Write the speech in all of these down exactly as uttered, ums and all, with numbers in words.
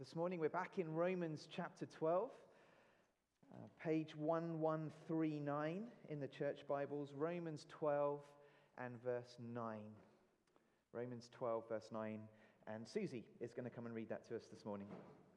This morning we're back in Romans chapter twelve, uh, page eleven thirty-nine in the church Bibles, Romans twelve and verse nine. Romans twelve, verse nine, and Susie is going to come and read that to us this morning.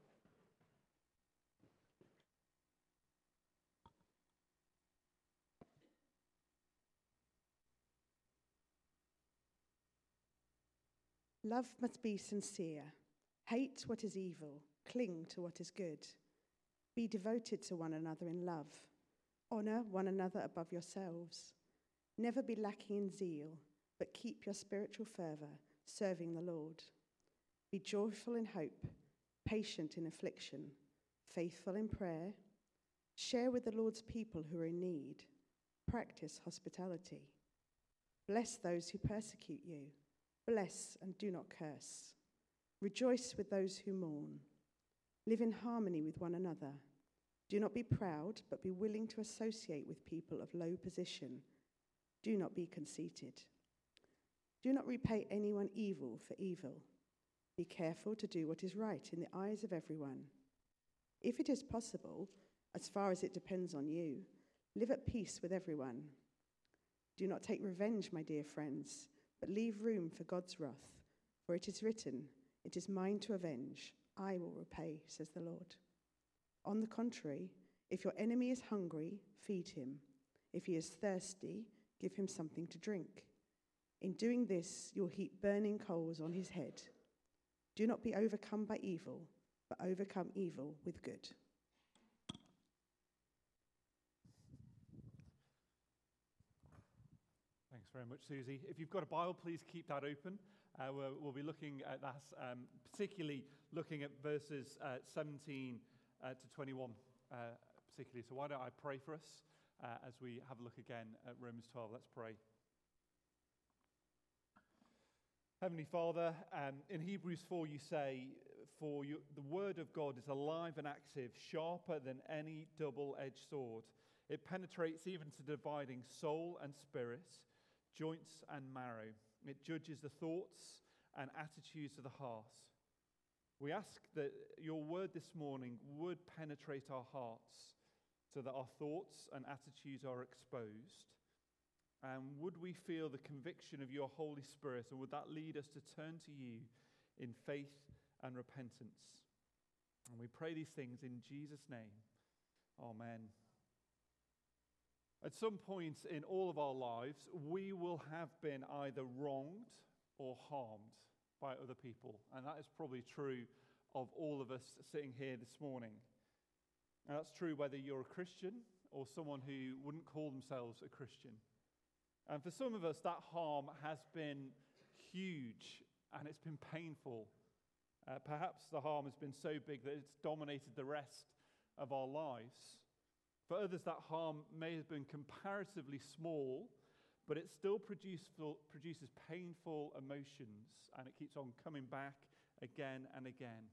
Love must be sincere. Hate what is evil. Cling to what is good. Be devoted to one another in love. Honour one another above yourselves. Never be lacking in zeal, but keep your spiritual fervour, serving the Lord. Be joyful in hope, patient in affliction, faithful in prayer. Share with the Lord's people who are in need. Practice hospitality. Bless those who persecute you. Bless and do not curse. Rejoice with those who mourn. Live in harmony with one another. Do not be proud, but be willing to associate with people of low position. Do not be conceited. Do not repay anyone evil for evil. Be careful to do what is right in the eyes of everyone. If it is possible, as far as it depends on you, live at peace with everyone. Do not take revenge, my dear friends, but leave room for God's wrath, for it is written, "It is mine to avenge, I will repay," says the Lord. On the contrary, if your enemy is hungry, feed him. If he is thirsty, give him something to drink. In doing this, you'll heap burning coals on his head. Do not be overcome by evil, but overcome evil with good. Thanks very much, Susie. If you've got a Bible, please keep that open. Uh, we'll, we'll be looking at that, um, particularly looking at verses uh, seventeen uh, to twenty-one, uh, particularly. So why don't I pray for us uh, as we have a look again at Romans twelve. Let's pray. Heavenly Father, um, in Hebrews four you say, "For you, the word of God is alive and active, sharper than any double-edged sword. It penetrates even to dividing soul and spirit, joints and marrow. It judges the thoughts and attitudes of the heart." We ask that your word this morning would penetrate our hearts so that our thoughts and attitudes are exposed. And would we feel the conviction of your Holy Spirit, and would that lead us to turn to you in faith and repentance? And we pray these things in Jesus' name. Amen. At some point in all of our lives, we will have been either wronged or harmed by other people. And that is probably true of all of us sitting here this morning. And that's true whether you're a Christian or someone who wouldn't call themselves a Christian. And for some of us, that harm has been huge and it's been painful. Uh, perhaps the harm has been so big that it's dominated the rest of our lives. For others, that harm may have been comparatively small, but it still produce, produces painful emotions, and it keeps on coming back again and again.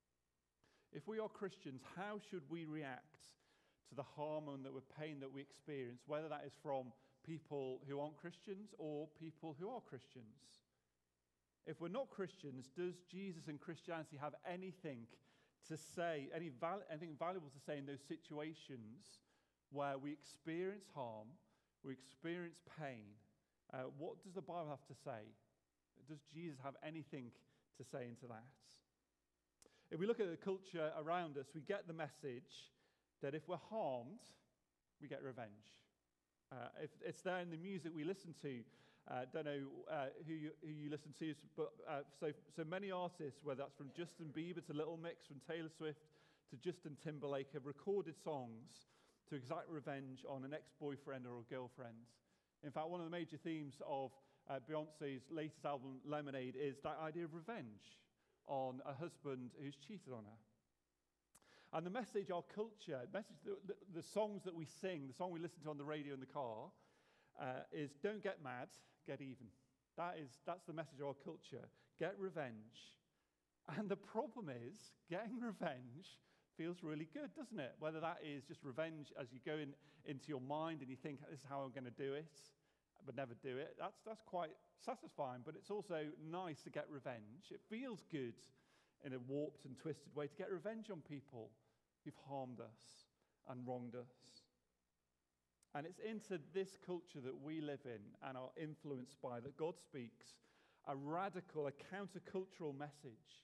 If we are Christians, how should we react to the harm and the pain that we experience, whether that is from people who aren't Christians or people who are Christians? If we're not Christians, does Jesus and Christianity have anything to say, any val- anything valuable to say in those situations where we experience harm, we experience pain? Uh, what does the Bible have to say? Does Jesus have anything to say into that? If we look at the culture around us, we get the message that if we're harmed, we get revenge. Uh, if it's there in the music we listen to, I uh, don't know uh, who, you, who you listen to, but uh, so, so many artists, whether that's from Justin Bieber to Little Mix, from Taylor Swift to Justin Timberlake, have recorded songs to exact revenge on an ex-boyfriend or a girlfriend. In fact, one of the major themes of uh, Beyoncé's latest album, Lemonade, is that idea of revenge on a husband who's cheated on her. And the message our culture, the, message, the, the songs that we sing, the song we listen to on the radio in the car, uh, is don't get mad, get even. That is, that's the message of our culture. Get revenge. And the problem is, getting revenge feels really good, doesn't it? Whether that is just revenge as you go in, into your mind and you think, this is how I'm going to do it, but never do it. That's, that's quite satisfying, but it's also nice to get revenge. It feels good in a warped and twisted way to get revenge on people who've harmed us and wronged us. And it's into this culture that we live in and are influenced by that God speaks a radical, a countercultural message.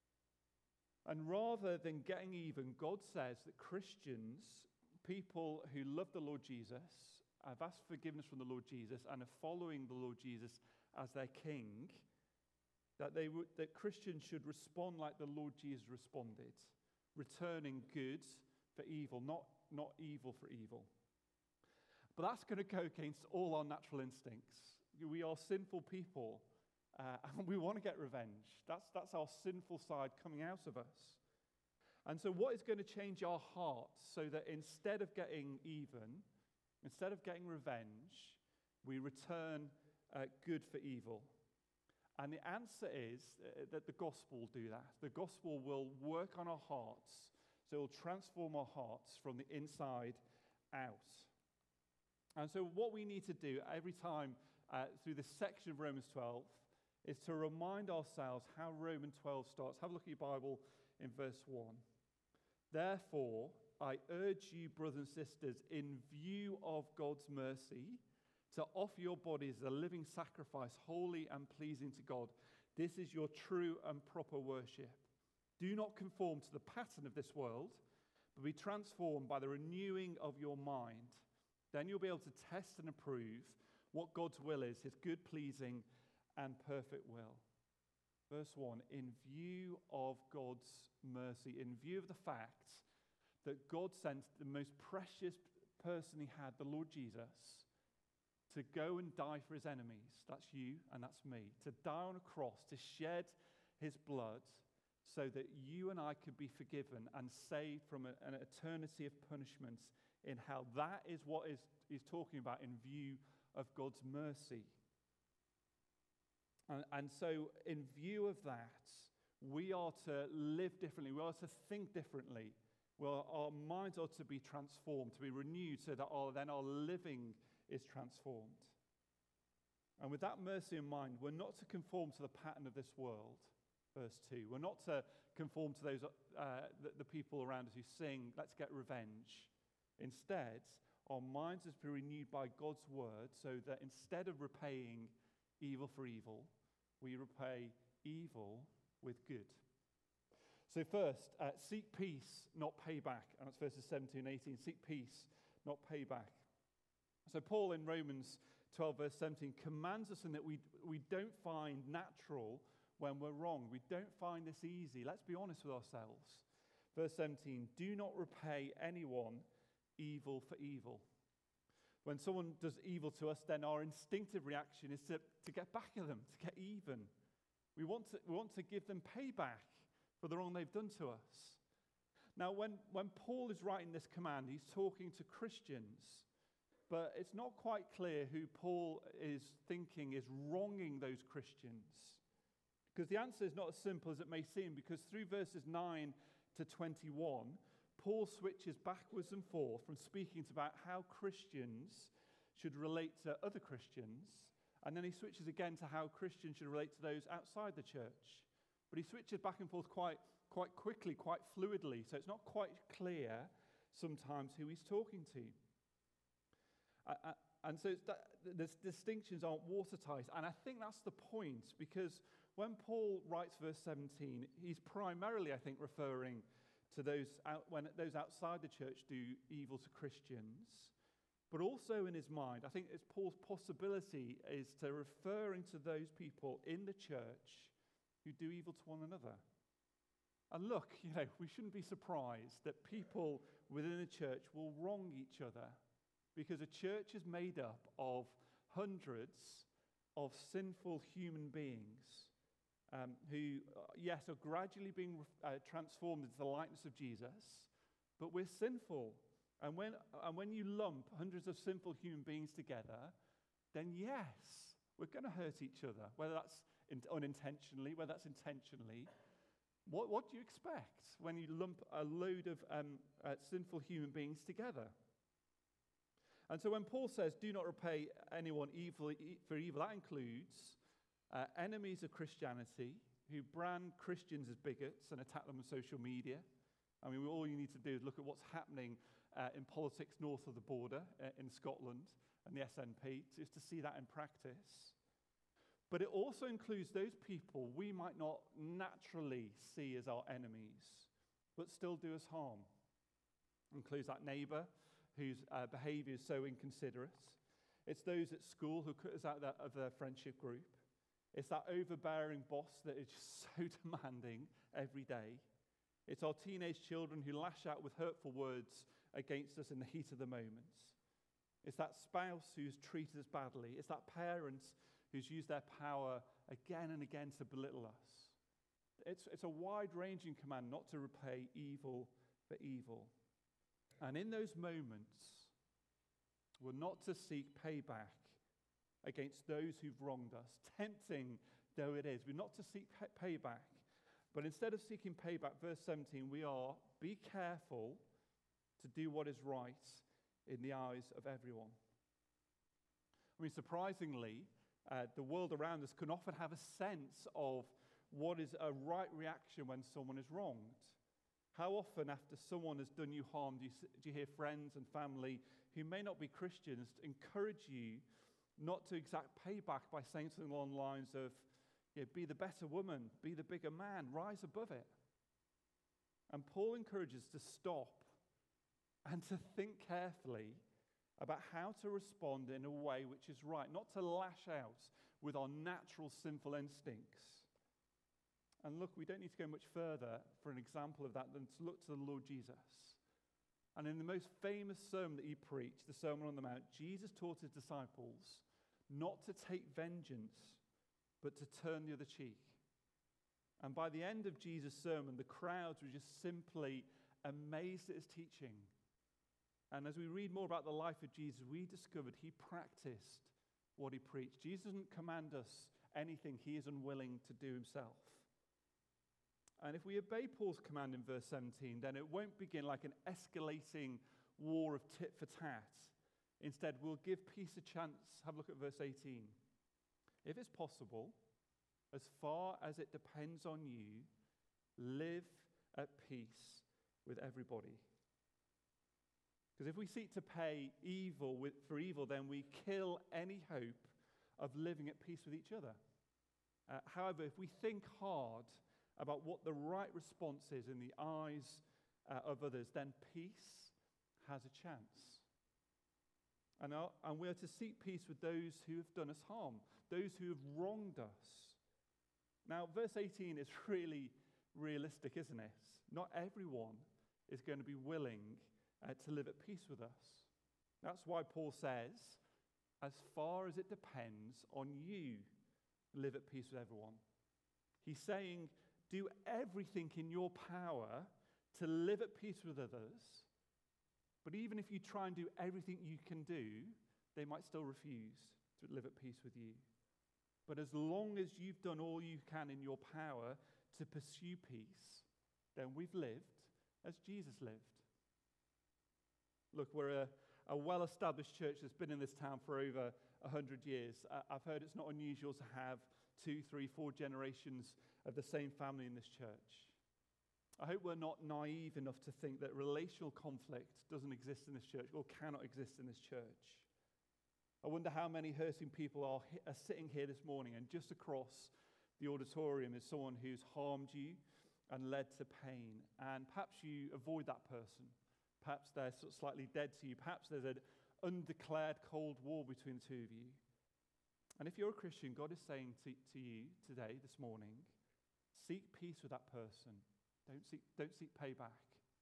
And rather than getting even, God says that Christians, people who love the Lord Jesus, have asked forgiveness from the Lord Jesus and are following the Lord Jesus as their king, that they would, that Christians should respond like the Lord Jesus responded, returning good for evil, not, not evil for evil. But that's going to go against all our natural instincts. We are sinful people, uh, and we want to get revenge. That's, that's our sinful side coming out of us. And so what is going to change our hearts so that instead of getting even, instead of getting revenge, we return uh, good for evil? And the answer is uh, that the gospel will do that. The gospel will work on our hearts, so it will transform our hearts from the inside out. And so what we need to do every time uh, through this section of Romans twelve is to remind ourselves how Romans twelve starts. Have a look at your Bible in verse one. Therefore, I urge you, brothers and sisters, in view of God's mercy, to offer your bodies as a living sacrifice, holy and pleasing to God. This is your true and proper worship. Do not conform to the pattern of this world, but be transformed by the renewing of your mind. Then you'll be able to test and approve what God's will is, his good, pleasing, and perfect will. Verse one, in view of God's mercy, in view of the fact that God sent the most precious person he had, the Lord Jesus, to go and die for his enemies, that's you and that's me, to die on a cross, to shed his blood so that you and I could be forgiven and saved from a, an eternity of punishment in hell. That is what is, he's talking about in view of God's mercy. And, and so in view of that, we are to live differently. We are to think differently. Well, our minds are to be transformed, to be renewed, so that our, then our living is transformed. And with that mercy in mind, we're not to conform to the pattern of this world, verse two. We're not to conform to those uh, the, the people around us who sing, let's get revenge. Instead, our minds are to be renewed by God's word, so that instead of repaying evil for evil, we repay evil with good. So first, uh, seek peace, not payback. And that's verses seventeen and eighteen. Seek peace, not payback. So Paul in Romans twelve, verse seventeen, commands us in that we, we don't find natural when we're wrong. We don't find this easy. Let's be honest with ourselves. Verse seventeen, do not repay anyone evil for evil. When someone does evil to us, then our instinctive reaction is to, to get back at them, to get even. We want to, we want to give them payback for the wrong they've done to us. Now, when, when Paul is writing this command, he's talking to Christians, but it's not quite clear who Paul is thinking is wronging those Christians. Because the answer is not as simple as it may seem, because through verses nine to twenty-one, Paul switches backwards and forth from speaking about how Christians should relate to other Christians, and then he switches again to how Christians should relate to those outside the church. But he switches back and forth quite, quite quickly, quite fluidly, so it's not quite clear sometimes who he's talking to. Uh, uh, and so it's that, the distinctions aren't watertight, and I think that's the point, because when Paul writes verse seventeen, he's primarily, I think, referring to those out, when those outside the church do evil to Christians, but also in his mind, I think it's Paul's possibility is to referring to those people in the church who do evil to one another. And look, you know, we shouldn't be surprised that people within the church will wrong each other, because a church is made up of hundreds of sinful human beings um, who, uh, yes, are gradually being uh, transformed into the likeness of Jesus, but we're sinful. And when, and when you lump hundreds of sinful human beings together, then yes, we're going to hurt each other, whether that's in, unintentionally, whether that's intentionally. What, what do you expect when you lump a load of um, uh, sinful human beings together? And so when Paul says, do not repay anyone evil for evil, that includes uh, enemies of Christianity, who brand Christians as bigots and attack them on social media. I mean, all you need to do is look at what's happening uh, in politics north of the border uh, in Scotland and the S N P, just to see that in practice. But it also includes those people we might not naturally see as our enemies, but still do us harm. It includes that neighbour whose uh, behaviour is so inconsiderate. It's those at school who cut us out of their, of their friendship group. It's that overbearing boss that is just so demanding every day. It's our teenage children who lash out with hurtful words against us in the heat of the moment. It's that spouse who's treated us badly. It's that parent who's used their power again and again to belittle us. It's, it's a wide-ranging command not to repay evil for evil. And in those moments, we're not to seek payback against those who've wronged us, tempting though it is. We're not to seek pay- payback, but instead of seeking payback, verse seventeen, we are, be careful to do what is right in the eyes of everyone. I mean, surprisingly, uh, the world around us can often have a sense of what is a right reaction when someone is wronged. How often after someone has done you harm do you, do you hear friends and family who may not be Christians encourage you not to exact payback by saying something along the lines of, you know, be the better woman, be the bigger man, rise above it. And Paul encourages to stop and to think carefully about how to respond in a way which is right, not to lash out with our natural sinful instincts. And look, we don't need to go much further for an example of that than to look to the Lord Jesus. And in the most famous sermon that he preached, the Sermon on the Mount, Jesus taught his disciples not to take vengeance, but to turn the other cheek. And by the end of Jesus' sermon, the crowds were just simply amazed at his teaching. And as we read more about the life of Jesus, we discovered he practiced what he preached. Jesus doesn't command us anything he is unwilling to do himself. And if we obey Paul's command in verse seventeen, then it won't begin like an escalating war of tit for tat. Instead, we'll give peace a chance. Have a look at verse eighteen. If it's possible, as far as it depends on you, live at peace with everybody. Because if we seek to pay evil with, for evil, then we kill any hope of living at peace with each other. Uh, however, if we think hard about what the right response is in the eyes uh, of others, then peace has a chance. And, our, and we are to seek peace with those who have done us harm, those who have wronged us. Now, verse eighteen is really realistic, isn't it? Not everyone is going to be willing uh, to live at peace with us. That's why Paul says, as far as it depends on you, live at peace with everyone. He's saying, do everything in your power to live at peace with others. But even if you try and do everything you can do, they might still refuse to live at peace with you. But as long as you've done all you can in your power to pursue peace, then we've lived as Jesus lived. Look, we're a, a well-established church that's been in this town for over one hundred years. Uh, I've heard it's not unusual to have two, three, four generations of the same family in this church. I hope we're not naive enough to think that relational conflict doesn't exist in this church or cannot exist in this church. I wonder how many hurting people are, are sitting here this morning, and just across the auditorium is someone who's harmed you and led to pain. And perhaps you avoid that person. Perhaps they're sort of slightly dead to you. Perhaps there's an undeclared cold war between the two of you. And if you're a Christian, God is saying to, to you today, this morning, seek peace with that person. Don't seek, don't seek payback.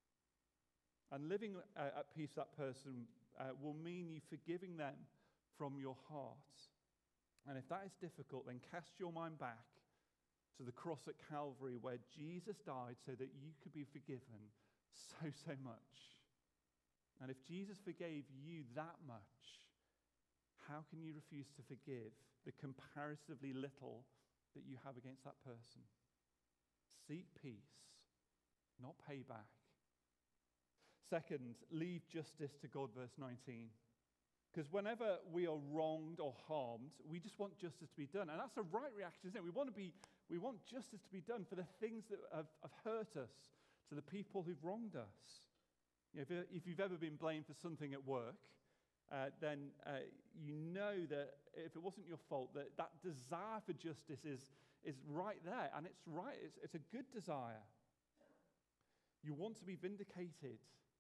And living uh, at peace with that person uh, will mean you forgiving them from your heart. And if that is difficult, then cast your mind back to the cross at Calvary, where Jesus died so that you could be forgiven so, so much. And if Jesus forgave you that much, how can you refuse to forgive the comparatively little that you have against that person? Seek peace, not payback. Second, leave justice to God, verse nineteen. Because whenever we are wronged or harmed, we just want justice to be done. And that's a right reaction, isn't it? We want to be, We want justice to be done for the things that have, have hurt us, to the people who've wronged us. You know, if, you- if you've ever been blamed for something at work, uh, then uh, you know that if it wasn't your fault, that that desire for justice is, is right there. And it's right, it's, it's a good desire. You want to be vindicated.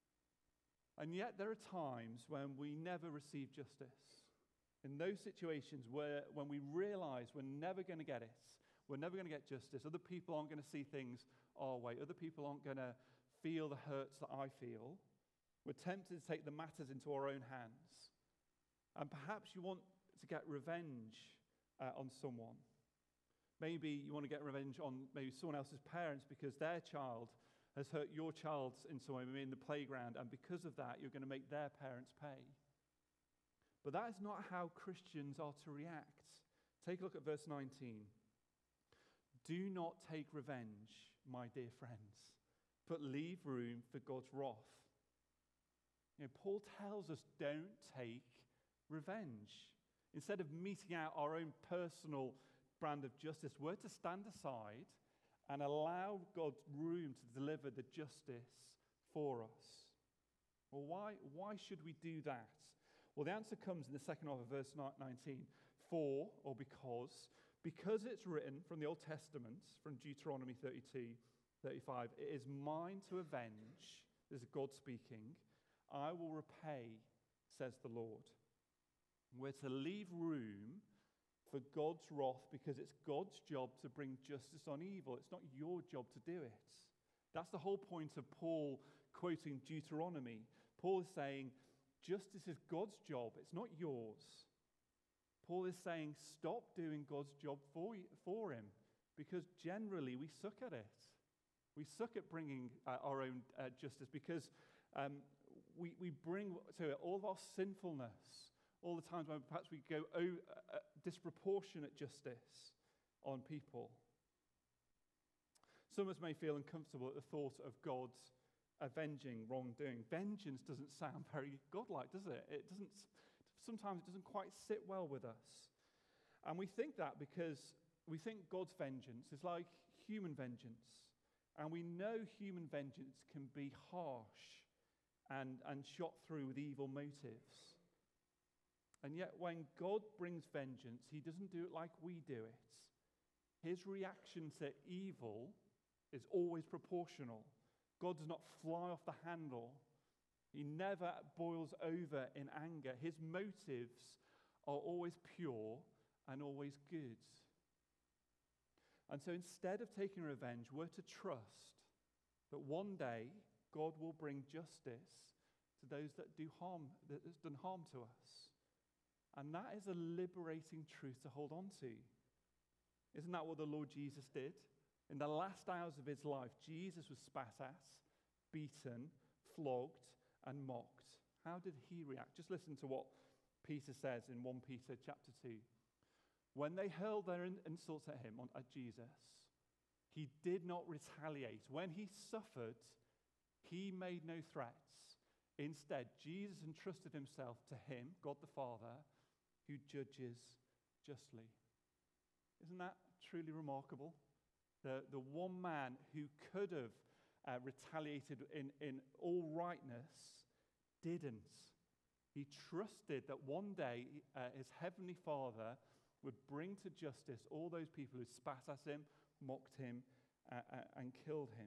And yet there are times when we never receive justice. In those situations where when we realize we're never going to get it, we're never going to get justice, other people aren't going to see things our way, other people aren't going to feel the hurts that I feel, we're tempted to take the matters into our own hands. And perhaps you want to get revenge uh, on someone. Maybe you want to get revenge on maybe someone else's parents because their child has hurt your child in some way, maybe in the playground, and because of that, you're going to make their parents pay. But that is not how Christians are to react. Take a look at verse nineteen. Do not take revenge, my dear friends, but leave room for God's wrath. You know, Paul tells us don't take revenge. Instead of meting out our own personal brand of justice, we're to stand aside and allow God's room to deliver the justice for us. Well, why, why should we do that? Well, the answer comes in the second half of verse nineteen. For, or because, because it's written from the Old Testament, from Deuteronomy thirty-two, thirty-five, it is mine to avenge, this is God speaking, I will repay, says the Lord. We're to leave room for God's wrath because it's God's job to bring justice on evil. It's not your job to do it. That's the whole point of Paul quoting Deuteronomy. Paul is saying, justice is God's job, it's not yours. Paul is saying, stop doing God's job for, you, for him, because generally we suck at it. We suck at bringing uh, our own uh, justice because um, we, we bring to it all of our sinfulness, all the times when perhaps we go oh, uh, disproportionate justice on people. Some of us may feel uncomfortable at the thought of God avenging wrongdoing. Vengeance doesn't sound very godlike, does it? It doesn't. Sometimes it doesn't quite sit well with us. And we think that because we think God's vengeance is like human vengeance. And we know human vengeance can be harsh and, and shot through with evil motives. And yet when God brings vengeance, he doesn't do it like we do it. His reaction to evil is always proportional. God does not fly off the handle. He never boils over in anger. His motives are always pure and always good. And so instead of taking revenge, we're to trust that one day God will bring justice to those that do harm, that has done harm to us. And that is a liberating truth to hold on to. Isn't that what the Lord Jesus did? In the last hours of his life, Jesus was spat at, beaten, flogged, and mocked. How did he react? Just listen to what Peter says in First Peter chapter two. When they hurled their insults at him, at Jesus, he did not retaliate. When he suffered, he made no threats. Instead, Jesus entrusted himself to him, God the Father, who judges justly. Isn't that truly remarkable? The, the one man who could have uh, retaliated in, in all rightness didn't. He trusted that one day uh, his heavenly Father would bring to justice all those people who spat at him, mocked him, uh, uh, and killed him.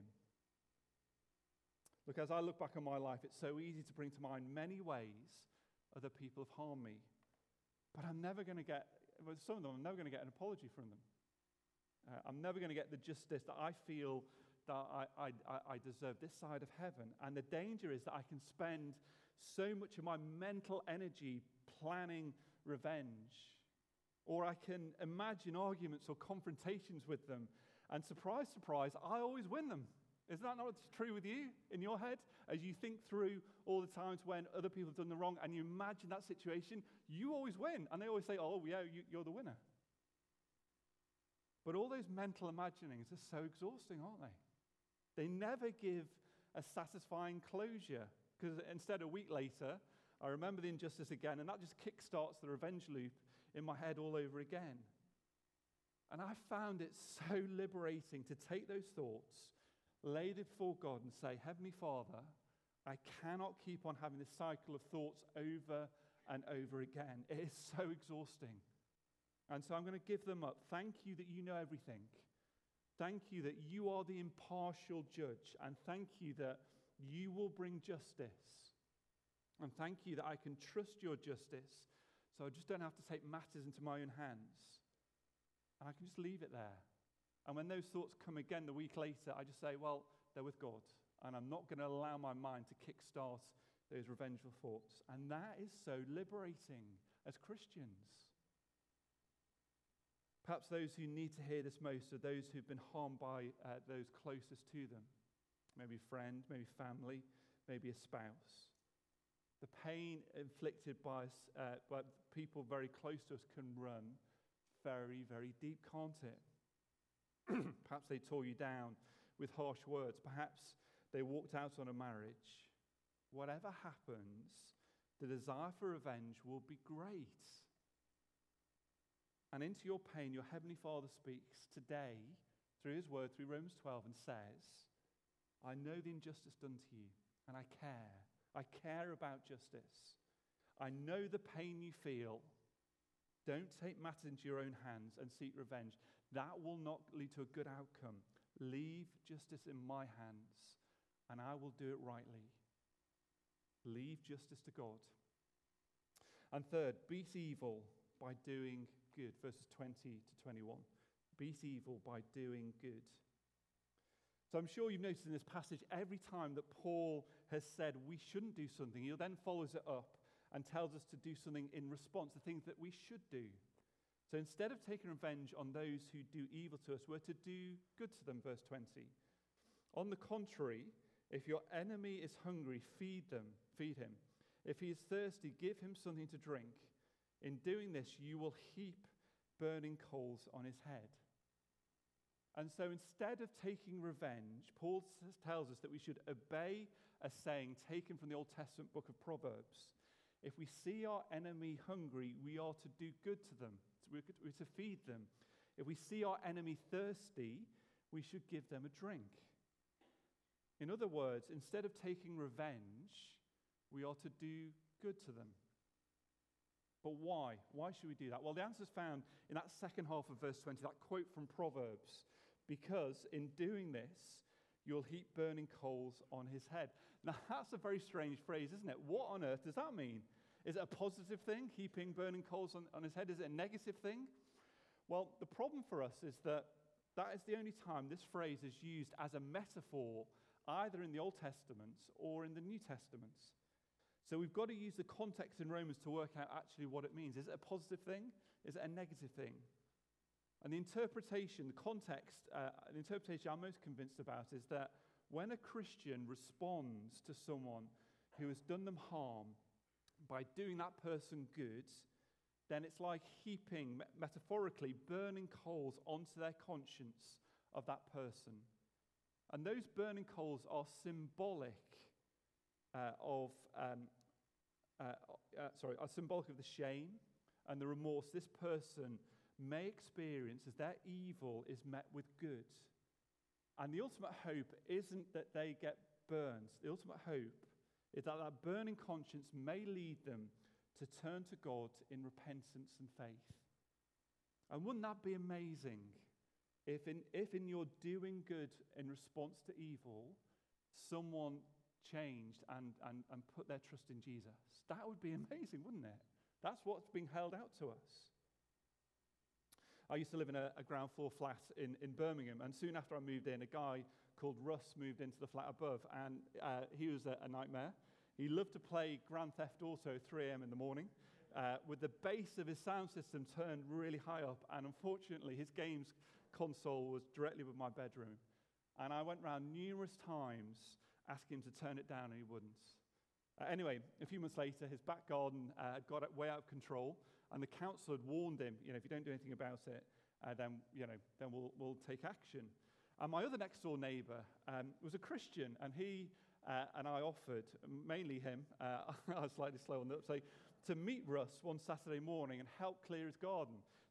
Look, as I look back on my life, it's so easy to bring to mind many ways other people have harmed me. But I'm never going to get, well, some of them, I'm never going to get an apology from them. Uh, I'm never going to get the justice that I feel that I, I, I deserve this side of heaven. And the danger is that I can spend so much of my mental energy planning revenge. Or I can imagine arguments or confrontations with them. And surprise, surprise, I always win them. Isn't that not true with you in your head? As you think through all the times when other people have done the wrong and you imagine that situation, you always win. And they always say, oh, yeah, you, you're the winner. But all those mental imaginings are so exhausting, aren't they? They never give a satisfying closure. Because instead, a week later, I remember the injustice again, and that just kickstarts the revenge loop in my head all over again. And I found it so liberating to take those thoughts, lay them before God and say, Heavenly Father, I cannot keep on having this cycle of thoughts over and over again. It is so exhausting. And so I'm going to give them up. Thank you that you know everything. Thank you that you are the impartial judge. And thank you that you will bring justice. And thank you that I can trust your justice, so I just don't have to take matters into my own hands. And I can just leave it there. And when those thoughts come again the week later, I just say, well, they're with God. And I'm not going to allow my mind to kickstart those revengeful thoughts. And that is so liberating as Christians. Perhaps those who need to hear this most are those who've been harmed by uh, those closest to them. Maybe a friend, maybe family, maybe a spouse. The pain inflicted by, uh, by people very close to us can run very, very deep, can't it? Perhaps they tore you down with harsh words. Perhaps they walked out on a marriage. Whatever happens, the desire for revenge will be great. And into your pain, your Heavenly Father speaks today through his word, through Romans twelve, and says, I know the injustice done to you, and I care. I care about justice. I know the pain you feel. Don't take matters into your own hands and seek revenge. That will not lead to a good outcome. Leave justice in my hands, and I will do it rightly. Leave justice to God. And third, beat evil by doing good. Verses twenty to twenty-one. Beat evil by doing good. So I'm sure you've noticed in this passage, every time that Paul has said we shouldn't do something, he then follows it up and tells us to do something in response, the things that we should do. So instead of taking revenge on those who do evil to us, we're to do good to them, verse twenty. On the contrary, if your enemy is hungry, feed them, feed him. If he is thirsty, give him something to drink. In doing this, you will heap burning coals on his head. And so instead of taking revenge, Paul tells us that we should obey a saying taken from the Old Testament book of Proverbs. If we see our enemy hungry, we are to do good to them. We're to feed them. If we see our enemy thirsty, we should give them a drink. In other words, instead of taking revenge, we are to do good to them. But why? Why should we do that? Well, the answer is found in that second half of verse twenty, that quote from Proverbs. Because in doing this, you'll heap burning coals on his head. Now, that's a very strange phrase, isn't it? What on earth does that mean? Is it a positive thing, heaping burning coals on, on his head? Is it a negative thing? Well, the problem for us is that that is the only time this phrase is used as a metaphor, either in the Old Testament or in the New Testament. So we've got to use the context in Romans to work out actually what it means. Is it a positive thing? Is it a negative thing? And the interpretation, the context, uh, the interpretation I'm most convinced about is that when a Christian responds to someone who has done them harm by doing that person good, then it's like heaping, metaphorically, burning coals onto their conscience of that person. And those burning coals are symbolic uh, of, um, uh, uh, sorry, are symbolic of the shame and the remorse this person may experience as their evil is met with good. And the ultimate hope isn't that they get burned. The ultimate hope is that that burning conscience may lead them to turn to God in repentance and faith. And wouldn't that be amazing if in, if in your doing good in response to evil, someone changed and, and, and put their trust in Jesus? That would be amazing, wouldn't it? That's what's being held out to us. I used to live in a, a ground floor flat in, in Birmingham, and soon after I moved in, a guy called Russ moved into the flat above, and uh, he was a, a nightmare. He loved to play Grand Theft Auto at three a.m. in the morning, uh, with the bass of his sound system turned really high up, and unfortunately his games console was directly with my bedroom. And I went round numerous times asking him to turn it down, and he wouldn't. Uh, anyway, a few months later, his back garden uh, got way out of control, and the council had warned him, you know, if you don't do anything about it, uh, then, you know, then we'll, we'll take action. And my other next-door neighbour um, was a Christian, and he uh, and I offered, mainly him, uh, I was slightly slow on the uptake, to meet Russ one Saturday morning and help clear his garden.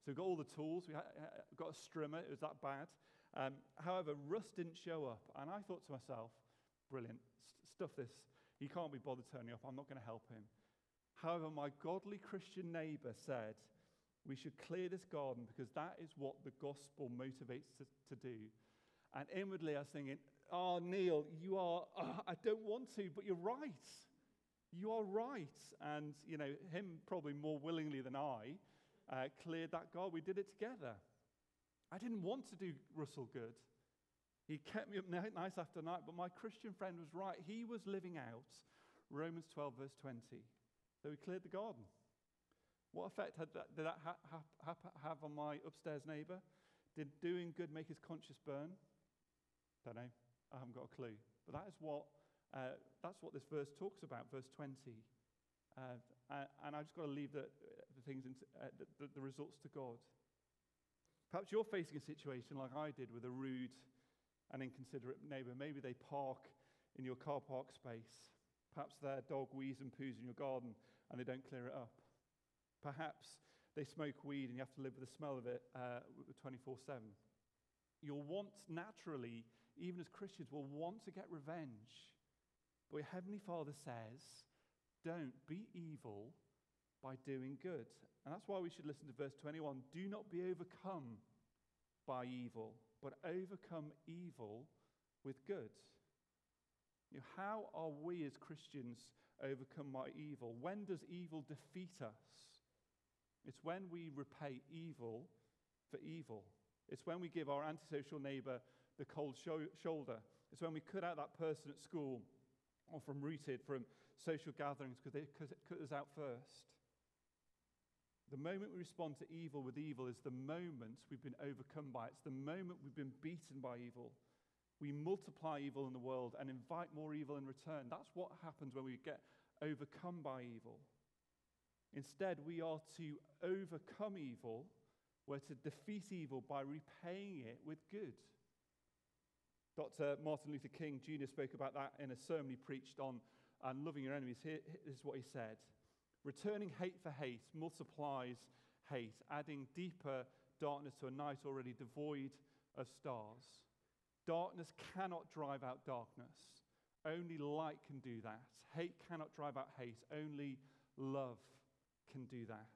So we got all the tools. We had, uh, got a strimmer. It was that bad. Um, however, Russ didn't show up. And I thought to myself, brilliant, st- stuff this. He can't be bothered turning up. I'm not going to help him. However, my godly Christian neighbour said, we should clear this garden because that is what the gospel motivates us to, to do. And inwardly I was thinking, oh, Neil, you are, oh, I don't want to, but you're right. You are right. And, you know, him probably more willingly than I uh, cleared that garden. We did it together. I didn't want to do Russell good. He kept me up night, night after night, but my Christian friend was right. He was living out Romans twelve, verse twenty. So we cleared the garden. What effect had that, did that ha- ha- ha- have on my upstairs neighbour? Did doing good make his conscience burn? Don't know. I haven't got a clue. But that is what uh, that's what this verse talks about, verse twenty. Uh, and I've just got to leave the, the things, into, uh, the, the results to God. Perhaps you're facing a situation like I did with a rude and inconsiderate neighbour. Maybe they park in your car park space. Perhaps their dog wheezes and poos in your garden and they don't clear it up. Perhaps they smoke weed and you have to live with the smell of it uh, twenty-four seven. You'll want naturally, even as Christians, will want to get revenge. But your Heavenly Father says, don't be evil by doing good. And that's why we should listen to verse twenty-one. Do not be overcome by evil, but overcome evil with good. You know, how are we as Christians overcome by evil? When does evil defeat us? It's when we repay evil for evil. It's when we give our antisocial neighbour the cold sho- shoulder. It's when we cut out that person at school or from Rooted, from social gatherings, because they cut, cut us out first. The moment we respond to evil with evil is the moment we've been overcome by it. It's the moment we've been beaten by evil. We multiply evil in the world and invite more evil in return. That's what happens when we get overcome by evil. Instead, we are to overcome evil. We're to defeat evil by repaying it with good. Doctor Martin Luther King Junior spoke about that in a sermon he preached on on loving your enemies. Here is what he said. Returning hate for hate multiplies hate, adding deeper darkness to a night already devoid of stars. Darkness cannot drive out darkness. Only light can do that. Hate cannot drive out hate. Only love can do that.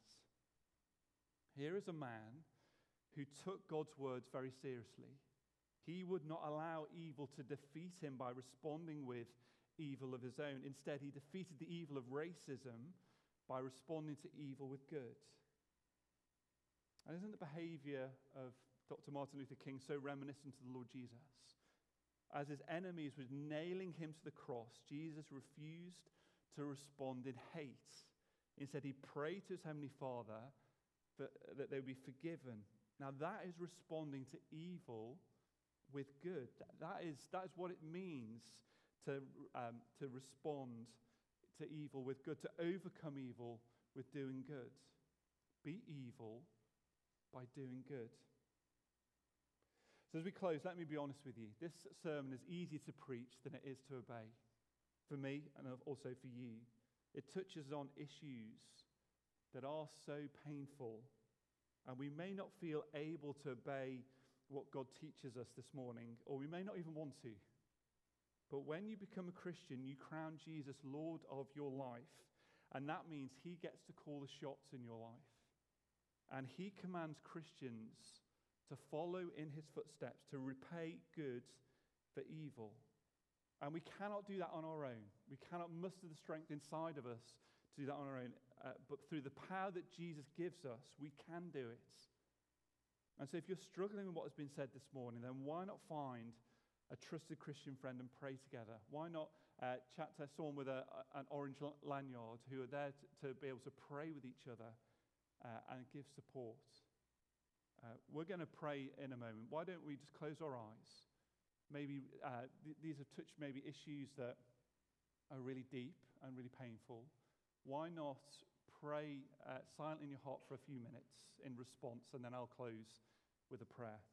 Here is a man who took God's words very seriously. He would not allow evil to defeat him by responding with evil of his own. Instead, he defeated the evil of racism by responding to evil with good. And isn't the behavior of Doctor Martin Luther King so reminiscent of the Lord Jesus? As his enemies were nailing him to the cross, Jesus refused to respond in hate. Instead, he prayed to his Heavenly Father for, that they would be forgiven. Now, that is responding to evil with good. That is, that is what it means to, um, to respond to evil with good, to overcome evil with doing good. Be evil by doing good. So as we close, let me be honest with you. This sermon is easier to preach than it is to obey. For me, and also for you. It touches on issues that are so painful, and we may not feel able to obey what God teaches us this morning, or we may not even want to. But when you become a Christian, you crown Jesus Lord of your life, and that means he gets to call the shots in your life. And he commands Christians to follow in his footsteps, to repay good for evil. And we cannot do that on our own. We cannot muster the strength inside of us to do that on our own. Uh, but through the power that Jesus gives us, we can do it. And so if you're struggling with what has been said this morning, then why not find a trusted Christian friend and pray together? Why not uh, chat to someone with a, an orange lanyard who are there to, to be able to pray with each other uh, and give support? Uh, we're going to pray in a moment. Why don't we just close our eyes? Maybe uh, th- these have touched maybe issues that are really deep and really painful. Why not pray uh, silently in your heart for a few minutes in response, and then I'll close with a prayer.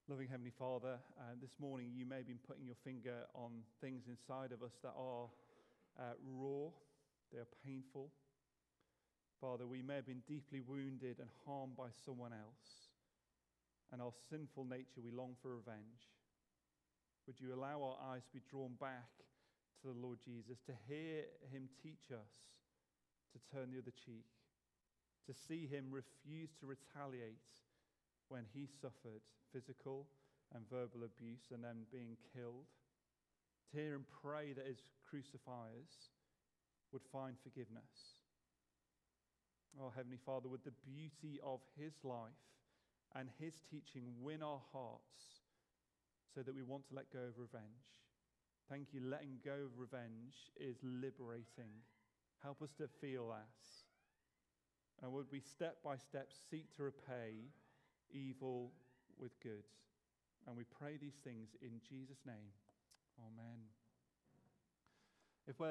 Loving Heavenly Father, uh, this morning you may have been putting your finger on things inside of us that are uh, raw, they are painful. Father, we may have been deeply wounded and harmed by someone else, and our sinful nature, we long for revenge. Would you allow our eyes to be drawn back to the Lord Jesus, to hear him teach us to turn the other cheek, to see him refuse to retaliate when he suffered physical and verbal abuse and then being killed, to hear him pray that his crucifiers would find forgiveness. Oh, Heavenly Father, would the beauty of his life and his teaching win our hearts so that we want to let go of revenge. Thank you, letting go of revenge is liberating. Help us to feel that. And would we step by step seek to repay evil with good? And we pray these things in Jesus' name. Amen. If we're